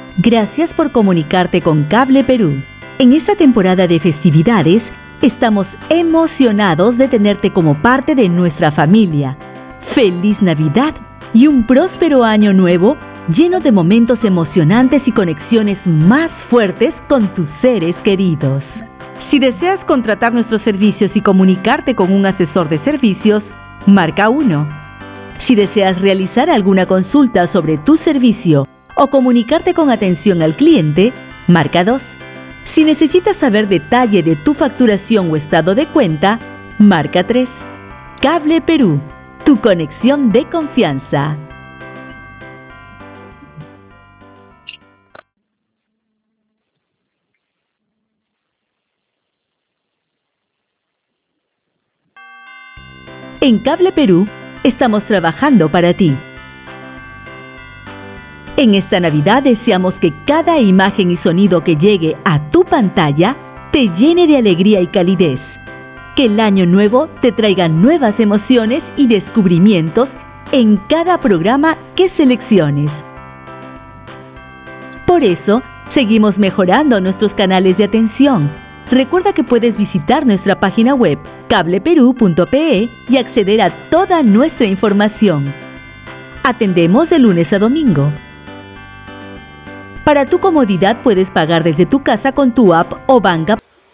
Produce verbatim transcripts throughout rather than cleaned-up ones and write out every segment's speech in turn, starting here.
Gracias por comunicarte con Cable Perú. En esta temporada de festividades, estamos emocionados de tenerte como parte de nuestra familia. ¡Feliz Navidad y un próspero año nuevo lleno de momentos emocionantes y conexiones más fuertes con tus seres queridos! Si deseas contratar nuestros servicios y comunicarte con un asesor de servicios, marca uno. Si deseas realizar alguna consulta sobre tu servicio o comunicarte con atención al cliente, marca dos. Si necesitas saber detalle de tu facturación o estado de cuenta, marca tres. Cable Perú, tu conexión de confianza. En Cable Perú, estamos trabajando para ti. En esta Navidad deseamos que cada imagen y sonido que llegue a tu pantalla te llene de alegría y calidez. Que el año nuevo te traiga nuevas emociones y descubrimientos en cada programa que selecciones. Por eso, seguimos mejorando nuestros canales de atención. Recuerda que puedes visitar nuestra página web cable perú punto pe y acceder a toda nuestra información. Atendemos de lunes a domingo. Para tu comodidad puedes pagar desde tu casa con tu app o banca.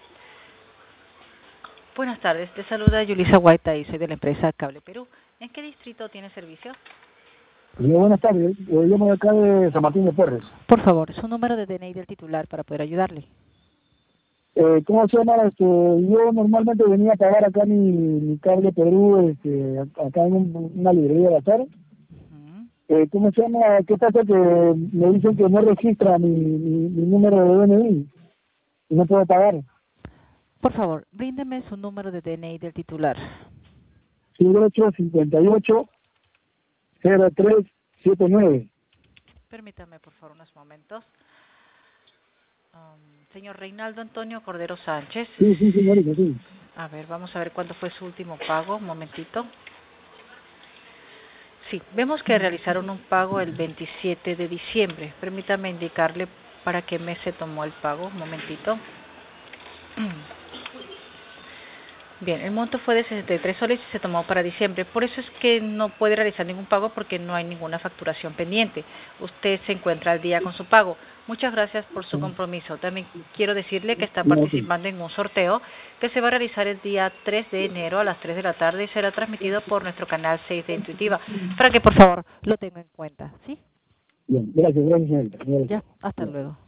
Buenas tardes, te saluda Yulisa Guaita y soy de la empresa Cable Perú. ¿En qué distrito tiene servicio? Sí, buenas tardes, yo llamo de acá de San Martín de Porres. Por favor, su número de D N I del titular para poder ayudarle. Eh, ¿Cómo se llama? Este, yo normalmente venía a pagar acá mi, mi Cable Perú, este, acá en un, una librería de azar. Uh-huh. eh, ¿Cómo se llama? ¿Qué pasa? Que me dicen que no registra mi, mi, mi número de D N I y no puedo pagar. Por favor, bríndeme su número de D N I del titular. cincuenta y ocho cincuenta y ocho cero tres setenta y nueve. Permítame, por favor, unos momentos. Um, señor Reinaldo Antonio Cordero Sánchez. Sí, sí, señorita, sí. A ver, vamos a ver cuándo fue su último pago. Un momentito. Sí, vemos que realizaron un pago el veintisiete de diciembre. Permítame indicarle para qué mes se tomó el pago. Un momentito. Bien, el monto fue de sesenta y tres soles y se tomó para diciembre. Por eso es que no puede realizar ningún pago porque no hay ninguna facturación pendiente. Usted se encuentra al día con su pago. Muchas gracias por su compromiso. También quiero decirle que está participando en un sorteo que se va a realizar el día tres de enero a las tres de la tarde y será transmitido por nuestro canal seis de Intuitiva. Para que por favor lo tenga en cuenta, ¿sí? Bien, gracias, gracias, señorita. Ya, hasta luego.